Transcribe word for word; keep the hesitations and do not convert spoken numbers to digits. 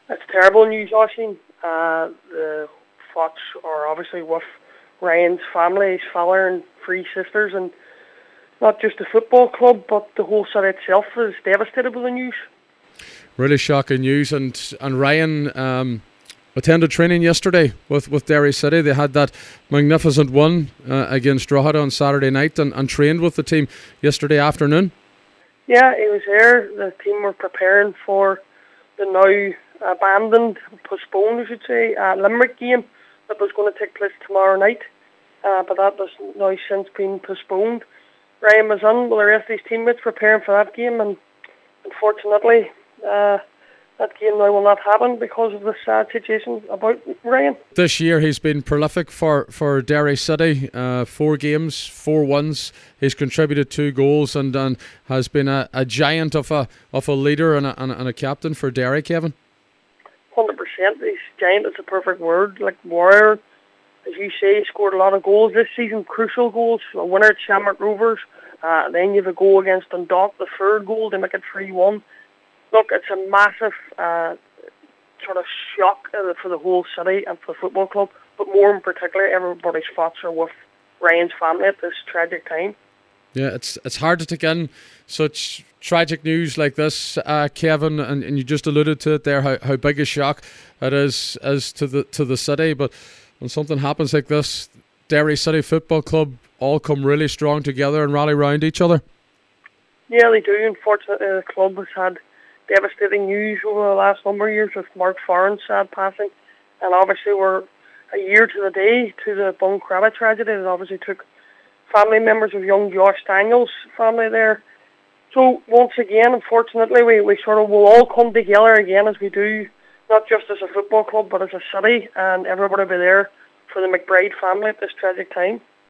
It's terrible news, Oisin. Uh, the Fox are obviously with Ryan's family, his father and three sisters, and not just the football club, but the whole city itself is devastated with the news. Really shocking news. And and Ryan um, attended training yesterday with, with Derry City. They had that magnificent one uh, against Drogheda on Saturday night and, and trained with the team yesterday afternoon. Yeah, he was there. The team were preparing for the now abandoned, postponed, I should say, uh, Limerick game that was going to take place tomorrow night. Uh, but that has now since been postponed. Ryan was in with the rest of his teammates preparing for that game, and unfortunately, uh, that game now will not happen because of the sad situation about Ryan. This year he's been prolific for, for Derry City. Uh, four games, four wins. He's contributed two goals and, and has been a, a giant of a of a leader and a, and a, and a captain for Derry, Kevin. one hundred percent. He's giant is a perfect word. Like warrior, as you say, he scored a lot of goals this season, crucial goals. A winner at Shamrock Rovers. Uh, then you have a goal against Dundalk, the third goal, to make it three one. Look, it's a massive uh, sort of shock uh, for the whole city and for the football club, but more in particular, everybody's thoughts are with Ryan's family at this tragic time. Yeah, it's it's hard to take in such tragic news like this, uh, Kevin, and, and you just alluded to it there, how, how big a shock it is, is to the to the city. But when something happens like this, Derry City Football Club all come really strong together and rally around each other. Yeah, they do. Unfortunately, the club has had devastating news over the last number of years with Mark Farren's sad passing, and obviously we're a year to the day to the Buncrabba tragedy. It obviously took family members of young Josh Daniels' family there. So once again, unfortunately, we, we sort of will all come together again as we do, not just as a football club but as a city, and everybody will be there for the McBride family at this tragic time.